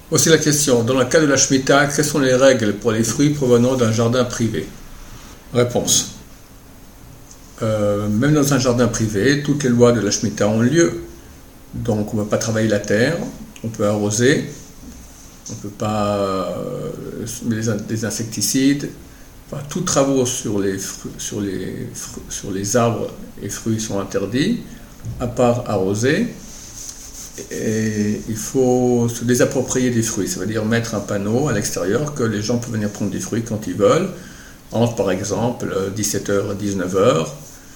Voici la question. Dans le cas de la Shemitah, quelles sont les règles pour les fruits provenant d'un jardin privé? Réponse. Même dans un jardin privé, toutes les lois de la Shemitah ont lieu. Donc on ne peut pas travailler la terre, on peut arroser, on ne peut pas mettre des insecticides. Enfin, tous travaux sur les arbres et fruits sont interdits, à part arroser. Et il faut se désapproprier des fruits, ça veut dire mettre un panneau à l'extérieur que les gens peuvent venir prendre des fruits quand ils veulent, entre par exemple 17h et 19h,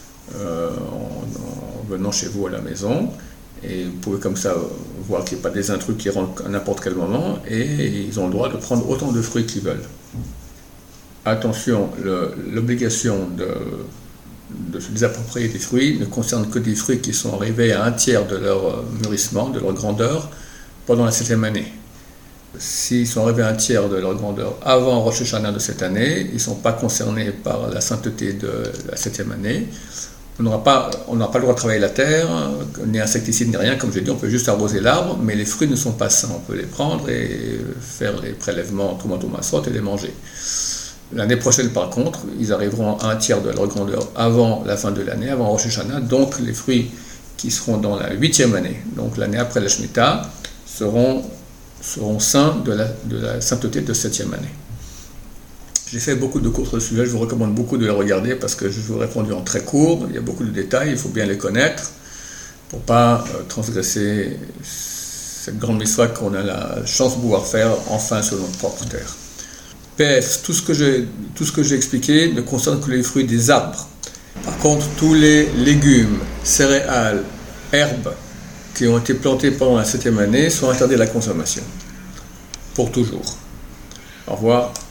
en venant chez vous à la maison, et vous pouvez comme ça voir qu'il n'y a pas des intrus qui rentrent à n'importe quel moment, et ils ont le droit de prendre autant de fruits qu'ils veulent. Attention, l'obligation de se désapproprier des fruits ne concerne que des fruits qui sont arrivés à un tiers de leur mûrissement, de leur grandeur, pendant la 7e année. S'ils sont arrivés à un tiers de leur grandeur avant Rosh Hashanah de cette année, ils ne sont pas concernés par la sainteté de la 7e année. On n'aura pas le droit de travailler la terre, ni insecticides, ni rien, comme j'ai dit, on peut juste arroser l'arbre, mais les fruits ne sont pas sains. On peut les prendre et faire les prélèvements Trumat U'Masrot et les manger. L'année prochaine, par contre, ils arriveront à un tiers de leur grandeur avant la fin de l'année, avant Rosh Hashanah. Donc, les fruits qui seront dans la 8e année, donc l'année après la Shemitah, seront saints de la sainteté de 7e année. J'ai fait beaucoup de cours sur le sujet, je vous recommande beaucoup de les regarder parce que je vous ai répondu en très court. Il y a beaucoup de détails, il faut bien les connaître pour ne pas transgresser cette grande mitzvah qu'on a la chance de pouvoir faire enfin sur notre propre terre. PS, tout ce que j'ai expliqué ne concerne que les fruits des arbres. Par contre, tous les légumes, céréales, herbes qui ont été plantés pendant la 7e année sont interdits à la consommation. Pour toujours. Au revoir.